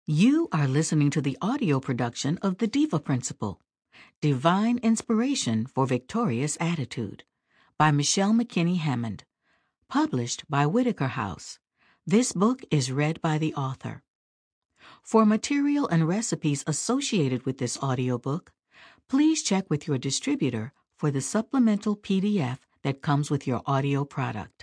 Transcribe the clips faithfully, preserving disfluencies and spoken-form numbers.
You are listening to the audio production of The Diva Principle, Divine Inspiration for Victorious Attitude, by Michelle McKinney Hammond, published by Whitaker House. This book is read by the author. For material and recipes associated with this audiobook, please check with your distributor for the supplemental P D F that comes with your audio product.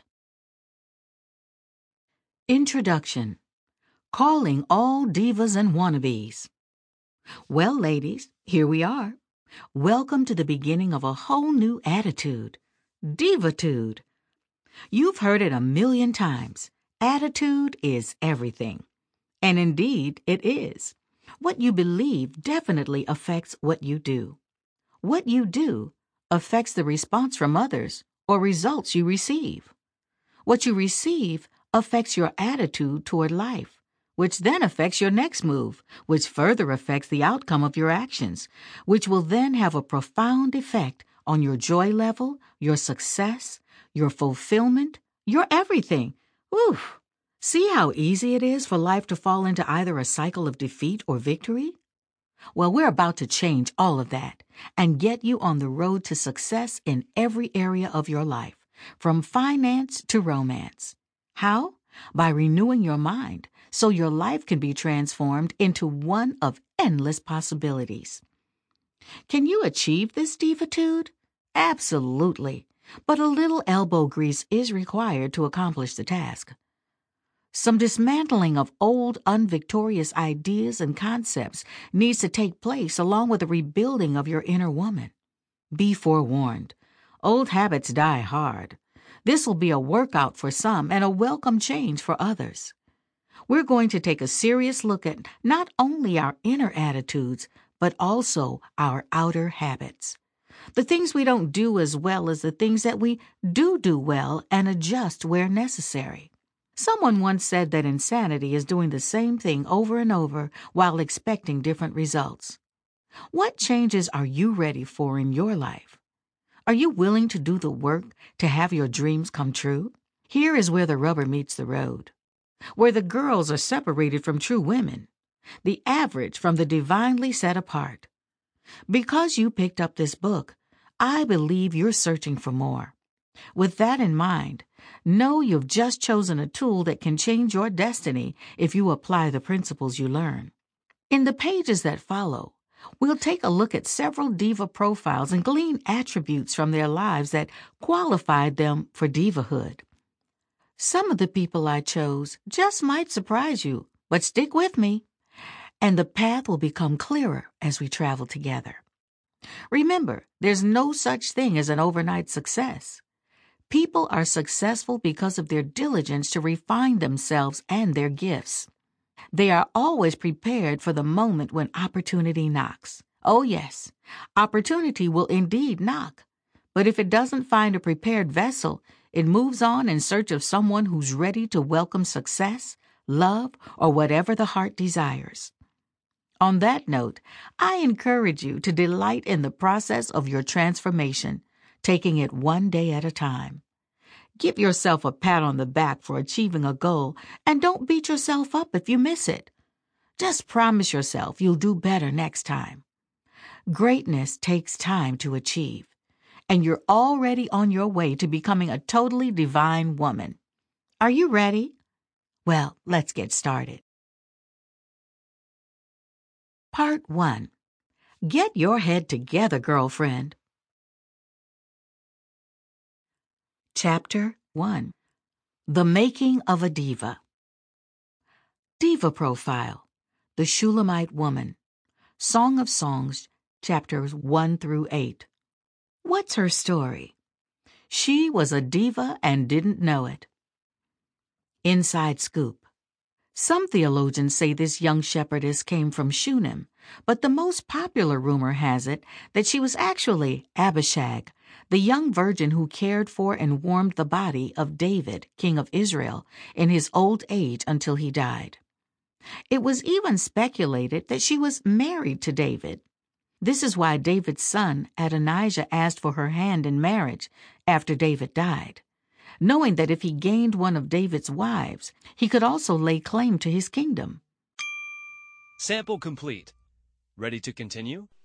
Introduction. Calling all divas and wannabes. Well, ladies, here we are. Welcome to the beginning of a whole new attitude, Divitude. You've heard it a million times. Attitude is everything. And indeed, it is. What you believe definitely affects what you do. What you do affects the response from others or results you receive. What you receive affects your attitude toward life, which then affects your next move, which further affects the outcome of your actions, which will then have a profound effect on your joy level, your success, your fulfillment, your everything. Whew! See how easy it is for life to fall into either a cycle of defeat or victory? Well, we're about to change all of that and get you on the road to success in every area of your life, from finance to romance. How? By renewing your mind so your life can be transformed into one of endless possibilities. Can you achieve this divitude? Absolutely, but a little elbow grease is required to accomplish the task. Some dismantling of old, unvictorious ideas and concepts needs to take place along with a rebuilding of your inner woman. Be forewarned. Old habits die hard. This will be a workout for some and a welcome change for others. We're going to take a serious look at not only our inner attitudes, but also our outer habits. The things we don't do as well as the things that we do do well, and adjust where necessary. Someone once said that insanity is doing the same thing over and over while expecting different results. What changes are you ready for in your life? Are you willing to do the work to have your dreams come true? Here is where the rubber meets the road, where the girls are separated from true women, the average from the divinely set apart. Because you picked up this book, I believe you're searching for more. With that in mind, know you've just chosen a tool that can change your destiny if you apply the principles you learn. In the pages that follow, we'll take a look at several diva profiles and glean attributes from their lives that qualified them for divahood. Some of the people I chose just might surprise you, but stick with me, and the path will become clearer as we travel together. Remember, there's no such thing as an overnight success. People are successful because of their diligence to refine themselves and their gifts. They are always prepared for the moment when opportunity knocks. Oh yes, opportunity will indeed knock. But if it doesn't find a prepared vessel, it moves on in search of someone who's ready to welcome success, love, or whatever the heart desires. On that note, I encourage you to delight in the process of your transformation, taking it one day at a time. Give yourself a pat on the back for achieving a goal, and don't beat yourself up if you miss it. Just promise yourself you'll do better next time. Greatness takes time to achieve, and you're already on your way to becoming a totally divine woman. Are you ready? Well, let's get started. Part one. Get your head together, girlfriend. Chapter one. The Making of a Diva. Diva Profile. The Shulamite Woman. Song of Songs, chapters one through eight. What's her story? She was a diva and didn't know it. Inside Scoop. Some theologians say this young shepherdess came from Shunem, but the most popular rumor has it that she was actually Abishag, the young virgin who cared for and warmed the body of David, king of Israel, in his old age until he died. It was even speculated that she was married to David. This is why David's son, Adonijah, asked for her hand in marriage after David died, knowing that if he gained one of David's wives, he could also lay claim to his kingdom. Sample complete. Ready to continue?